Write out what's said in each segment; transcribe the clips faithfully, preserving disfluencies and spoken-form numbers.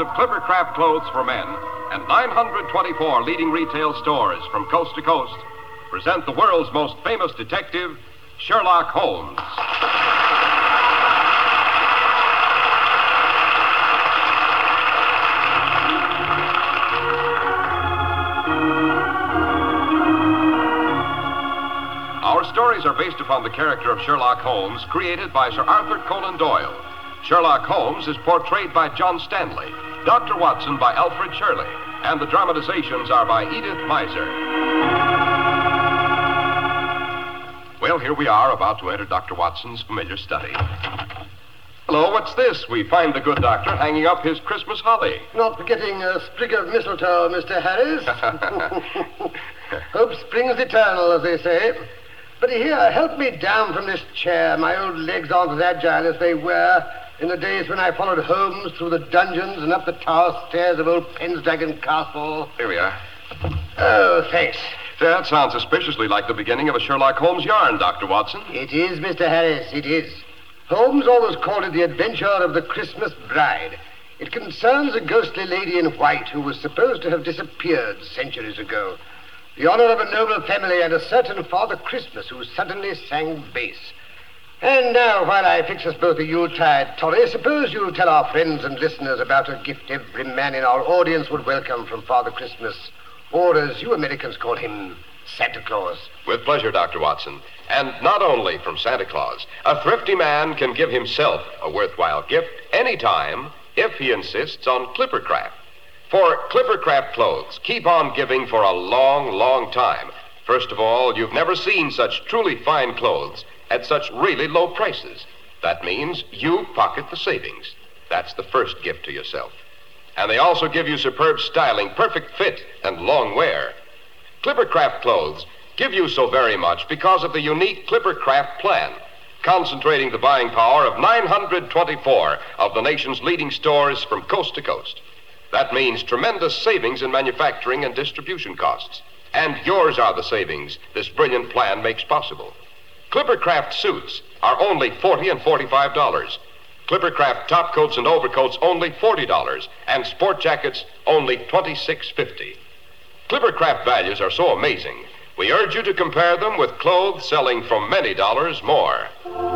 of Clippercraft clothes for men and nine hundred twenty-four leading retail stores from coast to coast present the world's most famous detective, Sherlock Holmes. Our stories are based upon the character of Sherlock Holmes, created by Sir Arthur Conan Doyle. Sherlock Holmes is portrayed by John Stanley, Doctor Watson by Alfred Shirley, and the dramatizations are by Edith Meiser. Well, here we are, about to enter Doctor Watson's familiar study. Hello, what's this? We find the good doctor hanging up his Christmas holly. Not forgetting a sprig of mistletoe, Mister Harris. Hope springs eternal, as they say. But here, help me down from this chair. My old legs aren't as agile as they were in the days when I followed Holmes through the dungeons and up the tower stairs of old Pendragon Castle. Here we are. Oh, thanks. That sounds suspiciously like the beginning of a Sherlock Holmes yarn, Doctor Watson. It is, Mister Harris, it is. Holmes always called it the adventure of the Christmas bride. It concerns a ghostly lady in white who was supposed to have disappeared centuries ago. The honor of a noble family and a certain Father Christmas who suddenly sang bass. And now, while I fix us both a Yuletide toddy, suppose you tell our friends and listeners about a gift every man in our audience would welcome from Father Christmas, or as you Americans call him, Santa Claus. With pleasure, Doctor Watson. And not only from Santa Claus. A thrifty man can give himself a worthwhile gift anytime if he insists on Clippercraft. For Clippercraft clothes keep on giving for a long, long time. First of all, you've never seen such truly fine clothes at such really low prices. That means you pocket the savings. That's the first gift to yourself. And they also give you superb styling, perfect fit, and long wear. Clippercraft clothes give you so very much because of the unique Clippercraft plan, concentrating the buying power of nine hundred twenty-four of the nation's leading stores from coast to coast. That means tremendous savings in manufacturing and distribution costs. And yours are the savings this brilliant plan makes possible. Clippercraft suits are only forty dollars and forty-five dollars. Clippercraft top coats and overcoats only forty dollars, and sport jackets only twenty-six fifty. Clippercraft values are so amazing, we urge you to compare them with clothes selling for many dollars more.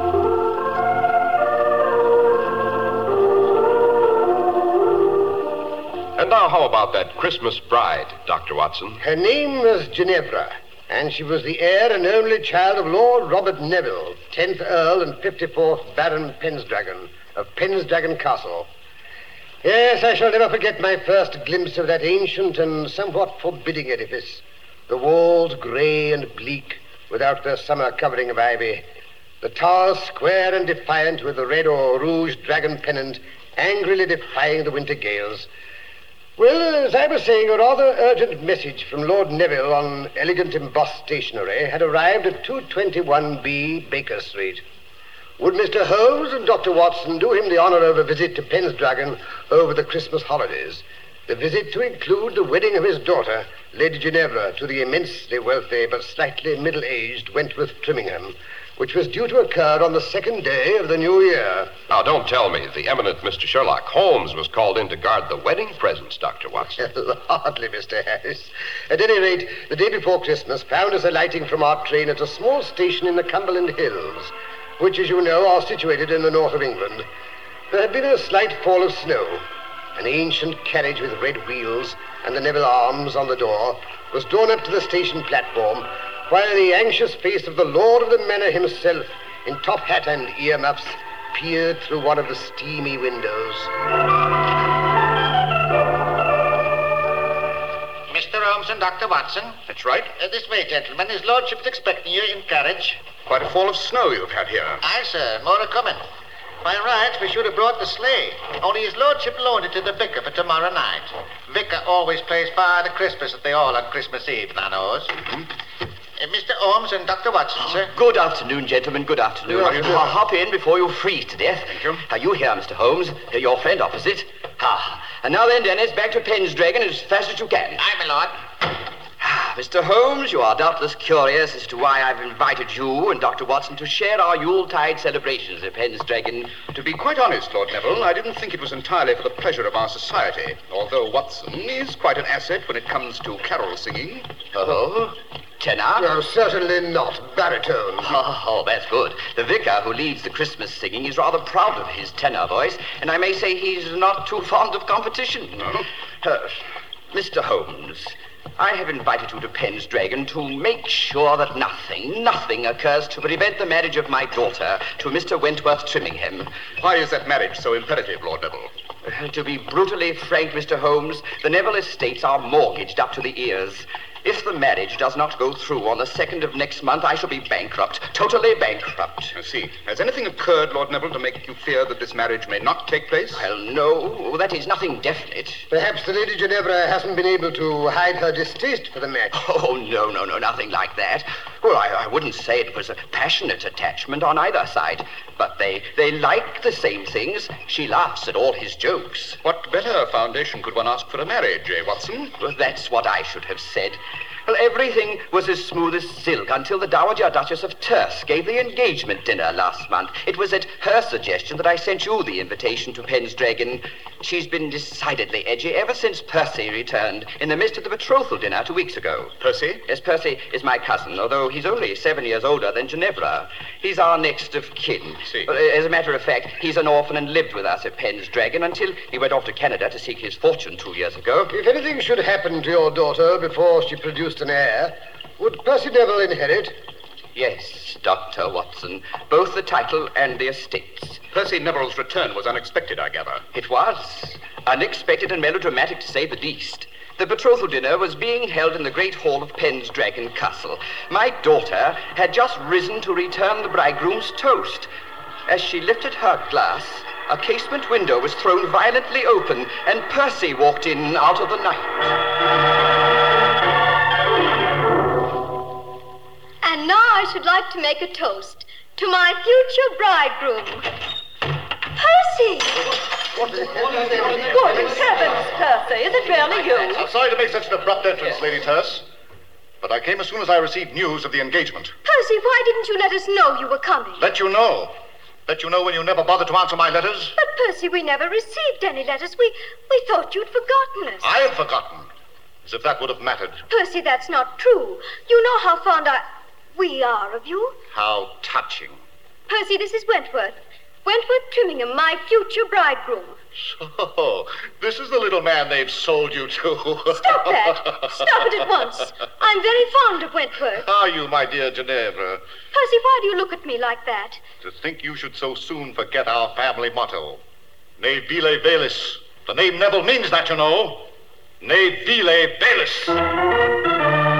And now, how about that Christmas bride, Doctor Watson? Her name was Ginevra, and she was the heir and only child of Lord Robert Neville, tenth Earl and fifty-fourth Baron Pendragon of Pendragon Castle. Yes, I shall never forget my first glimpse of that ancient and somewhat forbidding edifice. The walls grey and bleak, without their summer covering of ivy. The towers square and defiant, with the red or rouge dragon pennant angrily defying the winter gales. Well, as I was saying, a rather urgent message from Lord Neville on elegant embossed stationery had arrived at two twenty-one B Baker Street. Would Mister Holmes and Doctor Watson do him the honor of a visit to Pendragon over the Christmas holidays? The visit to include the wedding of his daughter, Lady Ginevra, to the immensely wealthy but slightly middle-aged Wentworth Trimmingham, which was due to occur on the second day of the new year. Now, don't tell me the eminent Mister Sherlock Holmes was called in to guard the wedding presents, Doctor Watson. Hardly, Mister Harris. At any rate, the day before Christmas found us alighting from our train at a small station in the Cumberland Hills, which, as you know, are situated in the north of England. There had been a slight fall of snow. An ancient carriage with red wheels and the Neville arms on the door was drawn up to the station platform, while the anxious face of the lord of the manor himself, in top hat and earmuffs, peered through one of the steamy windows. Mister Holmes and Doctor Watson. That's right. Uh, this way, gentlemen. His lordship is expecting you in carriage. Quite a fall of snow you've had here. Aye, sir. More a coming. By rights, we should have brought the sleigh. Only his lordship loaned it to the vicar for tomorrow night. Vicar always plays Father Christmas at the Hall on Christmas Eve, thou knows. Mm-hmm. Uh, Mister Holmes and Doctor Watson, sir. Good afternoon, gentlemen. Good afternoon. Good afternoon. I'll hop in before you freeze to death. Thank you. Are you here, Mister Holmes? Uh, Your friend opposite. Ah. And now then, Dennis, back to Pendragon as fast as you can. Aye, my lord. Ah, Mister Holmes, you are doubtless curious as to why I've invited you and Doctor Watson to share our Yuletide celebrations at Pendragon. To be quite honest, Lord Neville, I didn't think it was entirely for the pleasure of our society, although Watson is quite an asset when it comes to carol singing. Oh, tenor? No, certainly not. Baritone. Oh, oh, that's good. The vicar who leads the Christmas singing is rather proud of his tenor voice, and I may say he's not too fond of competition. No? Uh, Mister Holmes, I have invited you to Pendragon to make sure that nothing, nothing occurs to prevent the marriage of my daughter to Mister Wentworth Trimmingham. Why is that marriage so imperative, Lord Neville? Uh, to be brutally frank, Mister Holmes, the Neville estates are mortgaged up to the ears. If the marriage does not go through on the second of next month, I shall be bankrupt, totally bankrupt. I see. Has anything occurred, Lord Neville, to make you fear that this marriage may not take place? Well, no, that is nothing definite. Perhaps the Lady Ginevra hasn't been able to hide her distaste for the match. Oh, no, no, no, nothing like that. Well, I, I wouldn't say it was a passionate attachment on either side, but they, they like the same things. She laughs at all his jokes. What better foundation could one ask for a marriage, eh, Watson? Well, that's what I should have said. Well, everything was as smooth as silk until the Dowager Duchess of Terce gave the engagement dinner last month. It was at her suggestion that I sent you the invitation to Pendragon. She's been decidedly edgy ever since Percy returned in the midst of the betrothal dinner two weeks ago. Percy? Yes, Percy is my cousin, although he's only seven years older than Ginevra. He's our next of kin. See. But, uh, as a matter of fact, he's an orphan and lived with us at Pendragon until he went off to Canada to seek his fortune two years ago. If anything should happen to your daughter before she produced an heir, would Percy Neville inherit? Yes, Doctor Watson. Both the title and the estates. Percy Neville's return was unexpected, I gather. It was. Unexpected and melodramatic, to say the least. The betrothal dinner was being held in the great hall of Pendragon Castle. My daughter had just risen to return the bridegroom's toast. As she lifted her glass, a casement window was thrown violently open, and Percy walked in out of the night. And now I should like to make a toast to my future bridegroom. Percy! Good heavens, Percy, is it really you? I'm sorry to make such an abrupt entrance, Lady Terce, but I came as soon as I received news of the engagement. Percy, why didn't you let us know you were coming? Let you know. Let you know when you never bothered to answer my letters. But, Percy, we never received any letters. We, we thought you'd forgotten us. I had forgotten. As if that would have mattered. Percy, that's not true. You know how fond I... we are of you. How touching. Percy, this is Wentworth. Wentworth Trimmingham, my future bridegroom. So, this is the little man they've sold you to. Stop that. Stop it at once. I'm very fond of Wentworth. Are you, my dear Ginevra? Percy, why do you look at me like that? To think you should so soon forget our family motto. Ne vile velis. The name Neville means that, you know. Ne vile velis.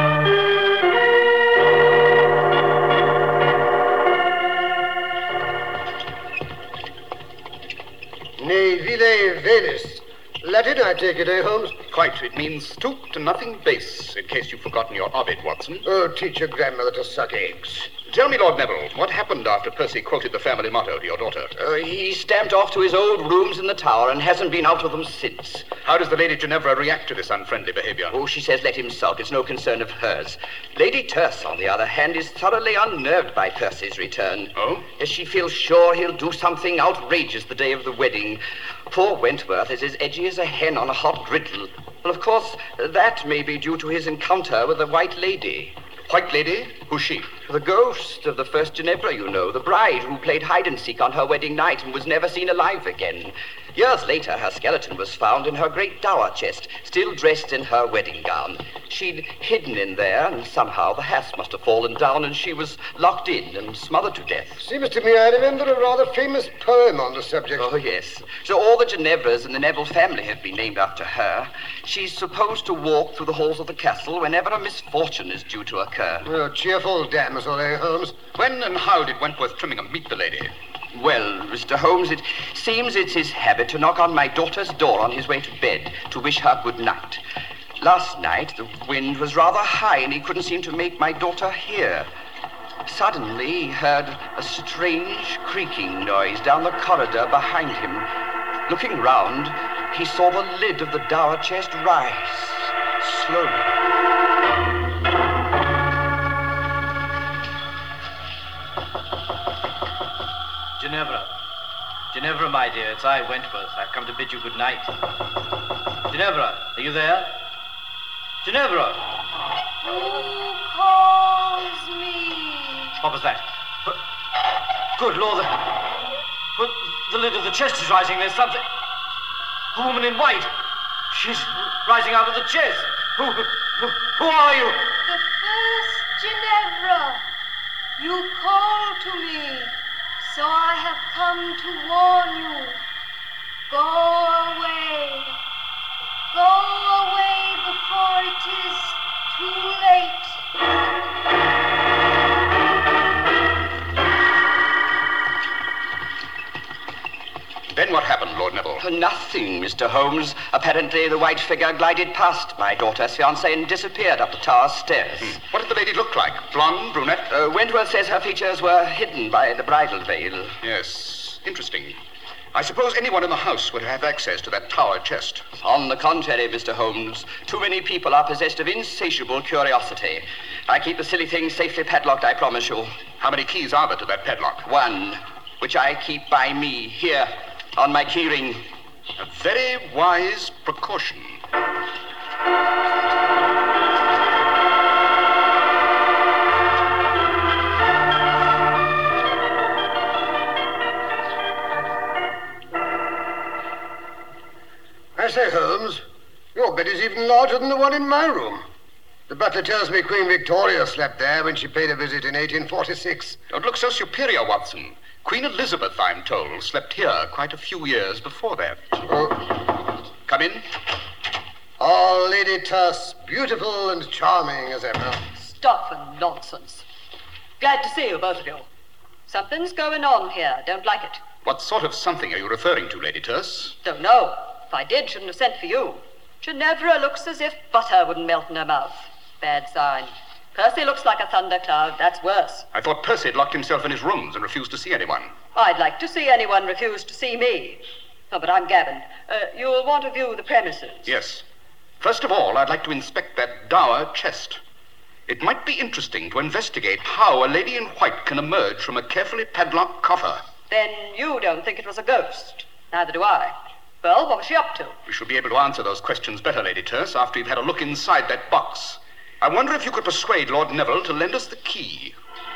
Ne vile velis. Latin, I take it, eh, Holmes? Quite. It means stoop to nothing base, in case you've forgotten your Ovid, Watson. Oh, teach your grandmother to suck eggs. Tell me, Lord Neville, what happened after Percy quoted the family motto to your daughter? Uh, he stamped off to his old rooms in the tower and hasn't been out of them since. How does the Lady Ginevra react to this unfriendly behavior? Oh, she says let him sulk. It's no concern of hers. Lady Terce, on the other hand, is thoroughly unnerved by Percy's return. Oh? As she feels sure he'll do something outrageous the day of the wedding. Poor Wentworth is as edgy as a hen on a hot griddle. Well, of course, that may be due to his encounter with the White Lady. White Lady? Who's she? The ghost of the first Ginevra, you know, the bride who played hide-and-seek on her wedding night and was never seen alive again. Years later, her skeleton was found in her great dower chest, still dressed in her wedding gown. She'd hidden in there, and somehow the hasp must have fallen down, and she was locked in and smothered to death. Seems to me I remember a rather famous poem on the subject. Oh, yes. So all the Ginevras in the Neville family have been named after her. She's supposed to walk through the halls of the castle whenever a misfortune is due to occur. Oh, cheerful damsel, eh, Holmes? When and how did Wentworth Trimmingham meet the lady? Well, Mister Holmes, it seems it's his habit to knock on my daughter's door on his way to bed to wish her good night. Last night, the wind was rather high and he couldn't seem to make my daughter hear. Suddenly, he heard a strange creaking noise down the corridor behind him. Looking round, he saw the lid of the dower chest rise slowly. Ginevra. Ginevra, my dear, it's I, Wentworth. I've come to bid you good night. Ginevra, are you there? Ginevra! Who calls me? What was that? But, good Lord, the, but the lid of the chest is rising. There's something... A woman in white. She's rising out of the chest. Who, who, who are you? The first Ginevra. You call to me, so I have come to warn you. Go away. Go away before it is too late. Then what happened, Lord Neville? Nothing, Mister Holmes. Apparently, the white figure glided past my daughter's fiancé and disappeared up the tower stairs. Hmm. What did the lady look like? Blonde, brunette? Uh, Wentworth says her features were hidden by the bridal veil. Yes, interesting. I suppose anyone in the house would have access to that tower chest. On the contrary, Mister Holmes, too many people are possessed of insatiable curiosity. I keep the silly thing safely padlocked, I promise you. How many keys are there to that padlock? One, which I keep by me, here, on my keyring. A very wise precaution. I say, Holmes, your bed is even larger than the one in my room. The butler tells me Queen Victoria slept there when she paid a visit in eighteen forty-six. Don't look so superior, Watson. Queen Elizabeth, I'm told, slept here quite a few years before that. Oh. Come in. Oh, Lady Tuss, beautiful and charming as ever. Stuff and nonsense. Glad to see you, both of you. Something's going on here. Don't like it. What sort of something are you referring to, Lady Tuss? Don't know. If I did, shouldn't have sent for you. Ginevra looks as if butter wouldn't melt in her mouth. Bad sign. Percy looks like a thundercloud. That's worse. I thought Percy had locked himself in his rooms and refused to see anyone. I'd like to see anyone refuse to see me. Oh, but I'm Gavin. Uh, you'll want to view the premises. Yes. First of all, I'd like to inspect that dower chest. It might be interesting to investigate how a lady in white can emerge from a carefully padlocked coffer. Then you don't think it was a ghost. Neither do I. Well, what was she up to? We shall be able to answer those questions better, Lady Tuss, after you've had a look inside that box. I wonder if you could persuade Lord Neville to lend us the key.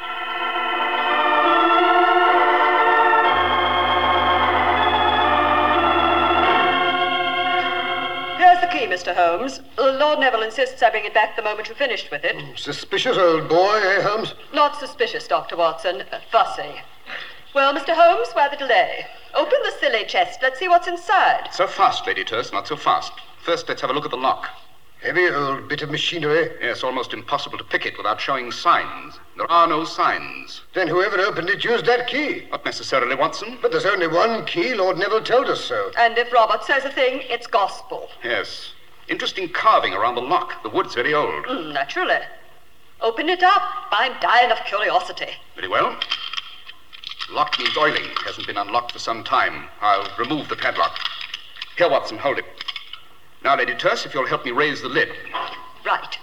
Here's the key, Mister Holmes. Lord Neville insists I bring it back the moment you've finished with it. Suspicious old boy, eh, Holmes? Not suspicious, Doctor Watson. Uh, fussy. Well, Mister Holmes, why the delay? Open the silly chest. Let's see what's inside. So fast, Lady Tuss, not so fast. First, let's have a look at the lock. Heavy old bit of machinery. Yes, almost impossible to pick it without showing signs. There are no signs. Then whoever opened it used that key. Not necessarily, Watson. But there's only one key. Lord Neville told us so. And if Robert says a thing, it's gospel. Yes. Interesting carving around the lock. The wood's very old. Mm, naturally. Open it up. I'm dying of curiosity. Very well. Lock needs oiling. It hasn't been unlocked for some time. I'll remove the padlock. Here, Watson, hold it. Now, Lady Tuss, if you'll help me raise the lid. Right.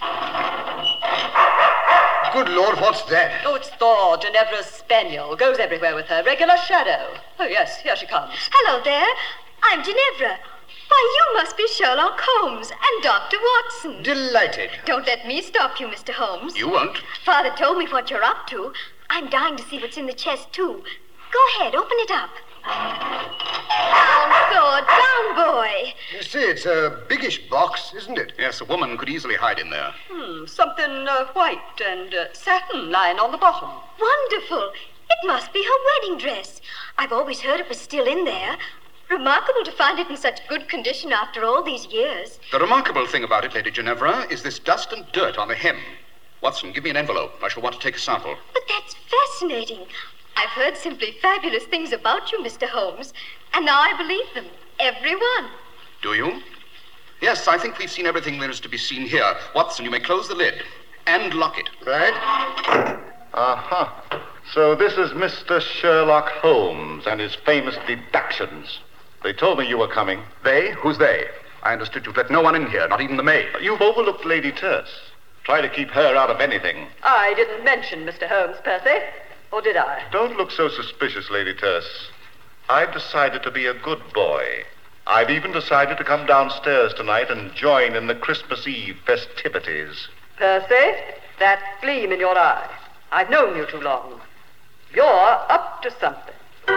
Good Lord, what's that? Oh, it's Thor, Ginevra's spaniel. Goes everywhere with her. Regular shadow. Oh, yes, here she comes. Hello there. I'm Ginevra. Why, you must be Sherlock Holmes and Doctor Watson. Delighted. Don't let me stop you, Mister Holmes. You won't. Father told me what you're up to. I'm dying to see what's in the chest, too. Go ahead, open it up. Down, Thor, down, boy. You see, it's a biggish box, isn't it? Yes, a woman could easily hide in there. Hmm, something uh, white and uh, satin lying on the bottom. Wonderful. It must be her wedding dress. I've always heard it was still in there. Remarkable to find it in such good condition after all these years. The remarkable thing about it, Lady Ginevra, is this dust and dirt on the hem. Watson, give me an envelope. I shall want to take a sample. But that's fascinating. I've heard simply fabulous things about you, Mister Holmes, and now I believe them. Every one. Do you? Yes, I think we've seen everything there is to be seen here. Watson, you may close the lid and lock it. Right. Uh-huh. So this is Mister Sherlock Holmes and his famous deductions. They told me you were coming. They? Who's they? I understood you'd let no one in here, not even the maid. You've overlooked Lady Tuss. Try to keep her out of anything. I didn't mention Mister Holmes, Percy. Or did I? Don't look so suspicious, Lady Terse. I've decided to be a good boy. I've even decided to come downstairs tonight and join in the Christmas Eve festivities. Percy, that gleam in your eye. I've known you too long. You're up to something.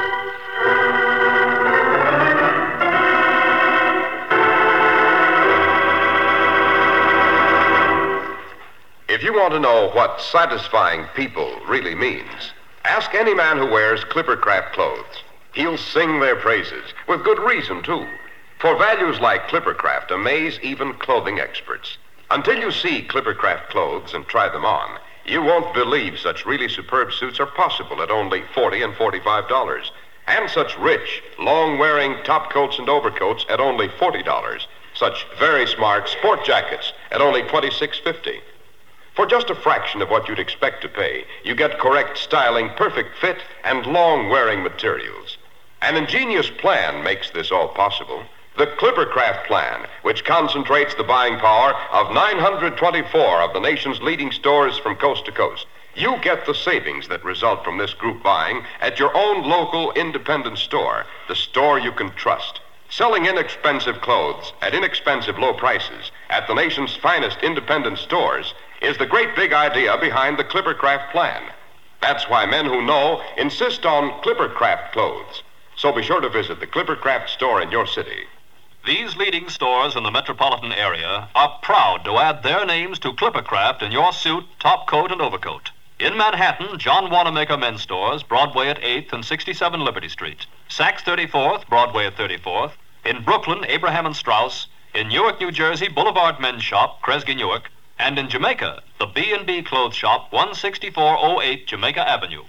If you want to know what satisfying people really means, ask any man who wears Clippercraft clothes. He'll sing their praises, with good reason, too. For values like Clippercraft amaze even clothing experts. Until you see Clippercraft clothes and try them on, you won't believe such really superb suits are possible at only forty dollars and forty-five dollars. And such rich, long-wearing top coats and overcoats at only forty dollars. Such very smart sport jackets at only twenty-six fifty. For just a fraction of what you'd expect to pay, you get correct styling, perfect fit, and long-wearing materials. An ingenious plan makes this all possible. The Clippercraft plan, which concentrates the buying power of nine hundred twenty-four of the nation's leading stores from coast to coast. You get the savings that result from this group buying at your own local independent store, the store you can trust. Selling inexpensive clothes at inexpensive low prices at the nation's finest independent stores is the great big idea behind the Clippercraft plan. That's why men who know insist on Clippercraft clothes. So be sure to visit the Clippercraft store in your city. These leading stores in the metropolitan area are proud to add their names to Clippercraft in your suit, top coat, and overcoat. In Manhattan, John Wanamaker Men's Stores, Broadway at eighth and sixty-seven Liberty Street. Saks thirty-fourth, Broadway at thirty-fourth. In Brooklyn, Abraham and Straus. In Newark, New Jersey, Boulevard Men's Shop, Kresge Newark. And in Jamaica, the B and B Clothes Shop, one sixty-four oh eight Jamaica Avenue.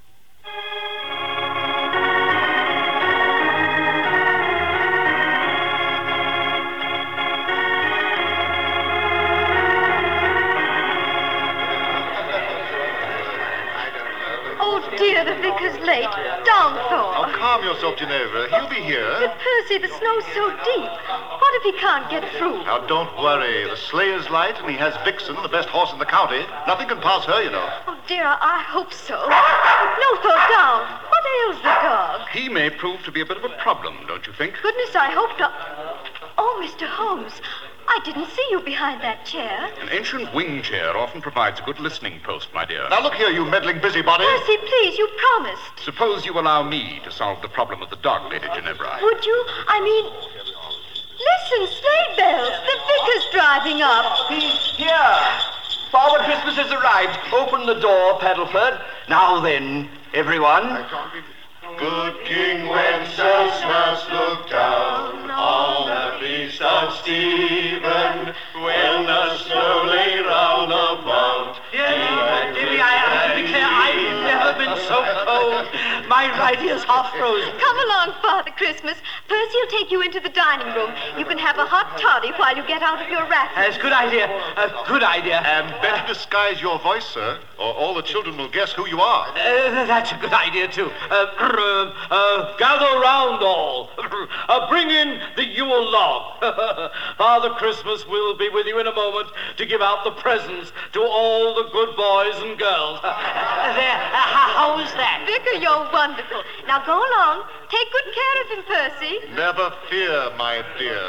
Dear, the vicar's late. Down, Thor. Oh, calm yourself, Ginevra. He'll be here. But Percy, the snow's so deep. What if he can't get through? Now, don't worry. The sleigh is light, and he has Vixen, the best horse in the county. Nothing can pass her, you know. Oh, dear, I hope so. No, Thor, down. What ails the dog? He may prove to be a bit of a problem, don't you think? Goodness, I hope not. Oh, Mister Holmes, I didn't see you behind that chair. An ancient wing chair often provides a good listening post, my dear. Now, look here, you meddling busybody. Percy, please, you promised. Suppose you allow me to solve the problem of the dog, Lady Ginevra. Would you? I mean... Listen, sleigh bells. The vicar's driving up. He's here. Father Christmas has arrived. Open the door, Paddleford. Now then, everyone. Good King Wenceslas looked down on the feast of Stephen when the snow lay round about. Yeah, dearie, I, I declare I've never been so cold. My right ear's half frozen. Come along, Father Christmas. Percy'll take you into the dining room. You can have a hot toddy while you get out of your wrap. That's a good idea. A good idea. And better disguise your voice, sir, or all the children will guess who you are. Uh, that's a good idea, too. Uh, uh, uh, gather round all. Uh, bring in the Yule log. Father Christmas will be with you in a moment to give out the presents to all the good boys and girls. Uh, there, uh, how is that? Vicar, you're wonderful. Now go along. Take good care of him, Percy. Never fear, my dear.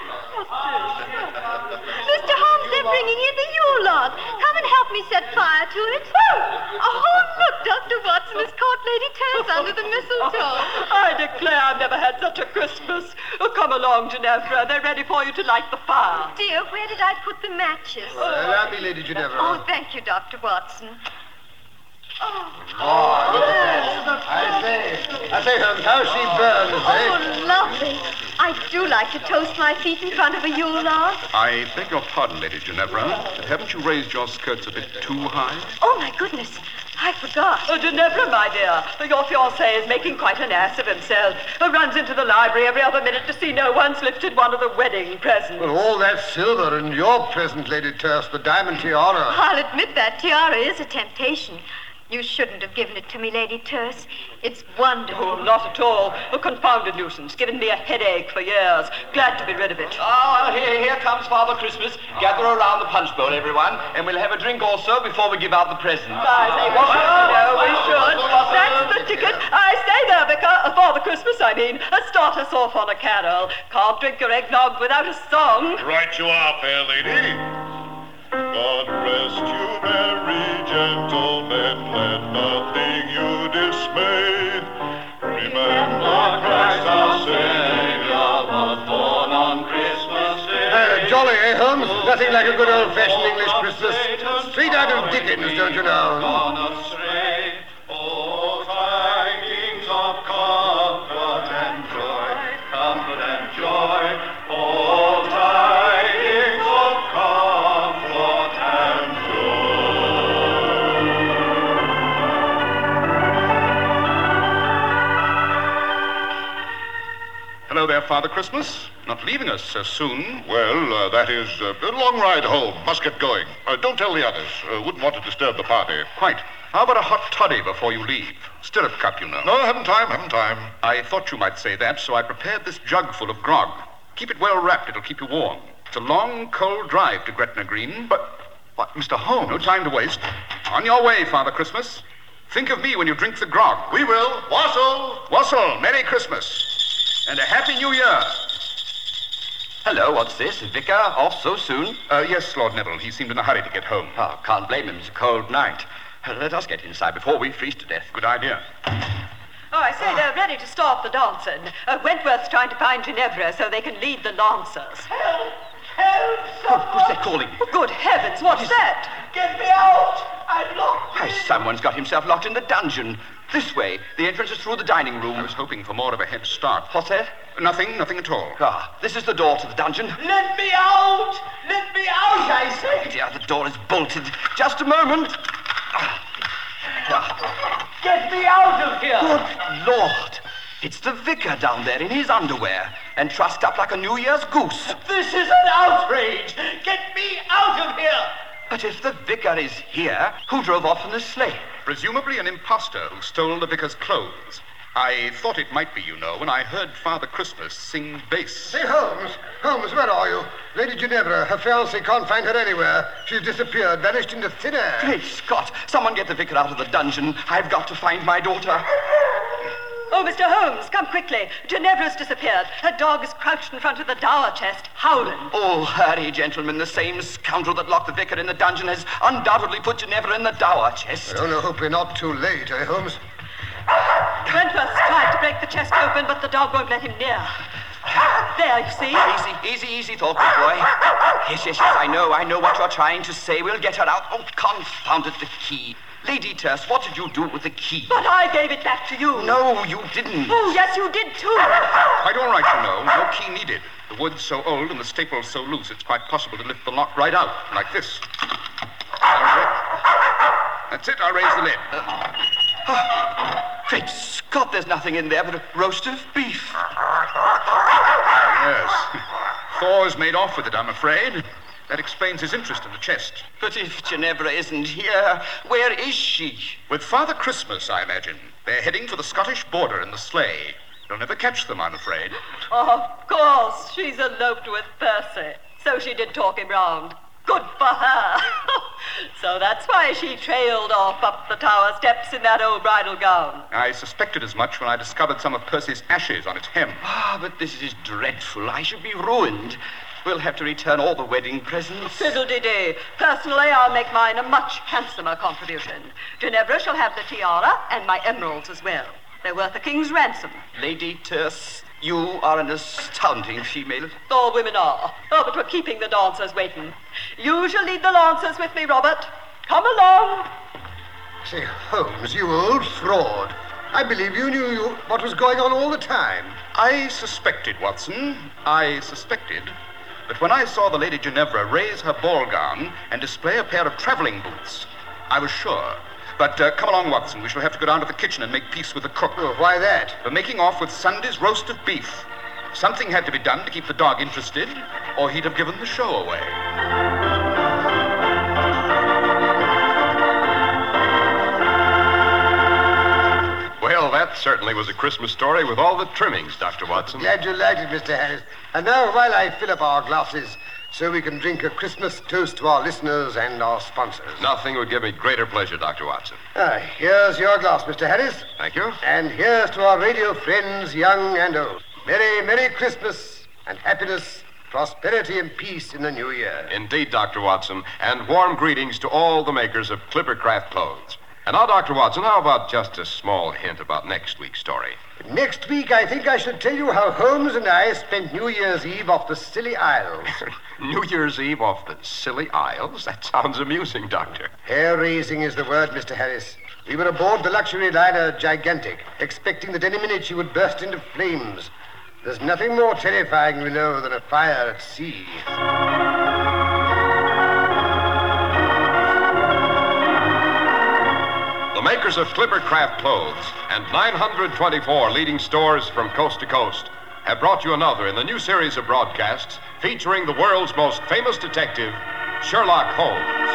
Mister Holmes, they're bringing in the Yule log. Come and help me set fire to it. Oh, look, Doctor Watson has caught Lady Terse under the mistletoe. I declare I've never had such a Christmas. Oh, come along, Ginevra. They're ready for you to light the fire. Dear, where did I put the matches? Uh, allow me, Lady Ginevra. Oh, thank you, Doctor Watson. Oh, oh look at that. I say, I say, Holmes, how she burns, eh? Oh, lovely. I do like to toast my feet in front of a Yule log. I beg your pardon, Lady Ginevra, but haven't you raised your skirts a bit too high? Oh, my goodness. I forgot. Oh, Ginevra, my dear, your fiancé is making quite an ass of himself. He runs into the library every other minute to see no one's lifted one of the wedding presents. Well, all that silver and your present, Lady Terse, the diamond tiara. I'll admit that tiara is a temptation. You shouldn't have given it to me, Lady Terse. It's wonderful. Oh, not at all. A confounded nuisance. Given me a headache for years. Glad to be rid of it. Ah, well, here, here comes Father Christmas. Gather around the punch bowl, everyone, and we'll have a drink also before we give out the presents. I say we should. No, we should. That's the ticket. I say there, Vicar. Uh, Father Christmas, I mean. Uh, start us off on a carol. Can't drink your eggnog without a song. Right you are, fair lady. God rest you, merry gentlemen, let nothing you dismay. Remember Christ our Savior was born on Christmas Day. Uh, jolly, eh, Holmes? Nothing like a good old-fashioned English Christmas. Straight out of Dickens, don't you know? Gone astray. Oh, tidings of comfort and joy, comfort and joy. Oh, tidings of comfort and Hello there, Father Christmas. Not leaving us so soon. Well, uh, that is uh, a long ride home. Must get going. Uh, don't tell the others. Uh, wouldn't want to disturb the party. Quite. How about a hot toddy before you leave? Stirrup cup, you know. No, haven't time, haven't time. I thought you might say that, so I prepared this jug full of grog. Keep it well wrapped. It'll keep you warm. It's a long, cold drive to Gretna Green. But, what, Mister Holmes? No time to waste. On your way, Father Christmas. Think of me when you drink the grog. We will. Wassail! Wassail, Merry Christmas. And a Happy New Year. Hello, what's this? Vicar off so soon? Uh, yes, Lord Neville. He seemed in a hurry to get home. Oh, can't blame him. It's a cold night. Uh, let us get inside before we freeze to death. Good idea. Oh, I say, they're ready to start the dancing. Uh, Wentworth's trying to find Ginevra so they can lead the lancers. Help! Help! Oh, who's that calling? Good heavens, what's that? Get me out! I'm locked. Why, someone's got himself locked in the dungeon. This way. The entrance is through the dining room. I was hoping for more of a head start. What's that? Nothing, nothing at all. Ah, this is the door to the dungeon. Let me out! Let me out, I say! Dear, the door is bolted. Just a moment. Ah. Get me out of here! Good Lord. It's the vicar down there in his underwear and trussed up like a New Year's goose. This is an outrage! Get me out of here! But if the vicar is here, who drove off in the sleigh? Presumably an impostor who stole the vicar's clothes. I thought it might be, you know, when I heard Father Christmas sing bass. Say, Holmes, Holmes, where are you? Lady Ginevra, her fiancé can't find her anywhere. She's disappeared, vanished into thin air. Great Scott, someone get the vicar out of the dungeon. I've got to find my daughter. Oh, Mister Holmes, come quickly. Ginevra's disappeared. Her dog is crouched in front of the dower chest, howling. Oh, hurry, gentlemen. The same scoundrel that locked the vicar in the dungeon has undoubtedly put Ginevra in the dower chest. I only hope we're not too late, eh, Holmes? Wentworth's tried to break the chest open, but the dog won't let him near. There, you see? Easy, easy, easy, Thorpe, boy. Yes, yes, yes, I know, I know what you're trying to say. We'll get her out. Oh, confound it, the key. Lady Terse, what did you do with the key? But I gave it back to you. No, you didn't. Oh, yes, you did, too. Quite all right, you know. No key needed. The wood's so old and the staple's so loose, it's quite possible to lift the lock right out, like this. That's it. I'll raise the lid. Uh, oh, great Scott, there's nothing in there but a roast of beef. Yes. Thor's made off with it, I'm afraid. That explains his interest in the chest. But if Ginevra isn't here, where is she? With Father Christmas, I imagine. They're heading for the Scottish border in the sleigh. You'll never catch them, I'm afraid. Oh, of course. She's eloped with Percy. So she did talk him round. Good for her. So that's why she trailed off up the tower steps in that old bridal gown. I suspected as much when I discovered some of Percy's ashes on its hem. Ah, but this is dreadful. I should be ruined. We'll have to return all the wedding presents. Fiddle-dee-dee. Personally, I'll make mine a much handsomer contribution. Ginevra shall have the tiara and my emeralds as well. They're worth a king's ransom. Lady Terse, you are an astounding female. All women are. Oh, but we're keeping the dancers waiting. You shall lead the lancers with me, Robert. Come along. Say, Holmes, you old fraud. I believe you knew you, what was going on all the time. I suspected, Watson. I suspected. But when I saw the Lady Ginevra raise her ball gown and display a pair of traveling boots, I was sure. But uh, come along, Watson. We shall have to go down to the kitchen and make peace with the cook. Oh, why that? For making off with Sunday's roast of beef. Something had to be done to keep the dog interested, or he'd have given the show away. that certainly was a Christmas story with all the trimmings, Doctor Watson. Glad you liked it, Mister Harris. And now, while I fill up our glasses, so we can drink a Christmas toast to our listeners and our sponsors. Nothing would give me greater pleasure, Doctor Watson. Ah, here's your glass, Mister Harris. Thank you. And here's to our radio friends, young and old. Merry, Merry Christmas and happiness, prosperity and peace in the new year. Indeed, Doctor Watson, and warm greetings to all the makers of Clippercraft clothes. And now, Doctor Watson, how about just a small hint about next week's story? Next week, I think I should tell you how Holmes and I spent New Year's Eve off the Scilly Isles. New Year's Eve off the Scilly Isles? That sounds amusing, Doctor. Hair-raising is the word, Mister Harris. We were aboard the luxury liner Gigantic, expecting that any minute she would burst into flames. There's nothing more terrifying, we know, than a fire at sea. The makers of Clippercraft clothes and nine hundred twenty-four leading stores from coast to coast have brought you another in the new series of broadcasts featuring the world's most famous detective, Sherlock Holmes.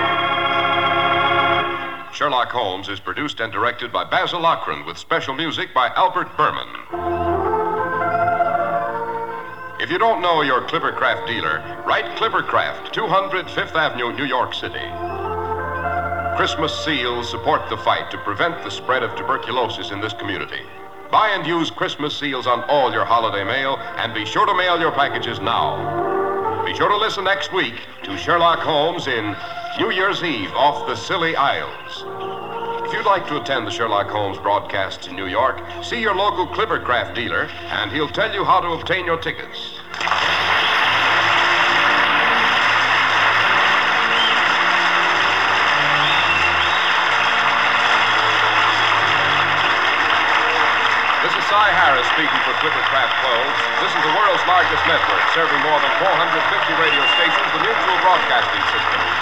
Sherlock Holmes is produced and directed by Basil Lochran with special music by Albert Berman. If you don't know your Clippercraft dealer, write Clippercraft, two hundred Fifth Avenue, New York City. Christmas seals support the fight to prevent the spread of tuberculosis in this community. Buy and use Christmas seals on all your holiday mail, and be sure to mail your packages now. Be sure to listen next week to Sherlock Holmes in New Year's Eve off the Scilly Isles. If you'd like to attend the Sherlock Holmes broadcasts in New York, see your local Clippercraft dealer, and he'll tell you how to obtain your tickets. Cy Harris speaking for Clippercraft Clothes. This is the world's largest network, serving more than four hundred fifty radio stations, the Mutual Broadcasting System.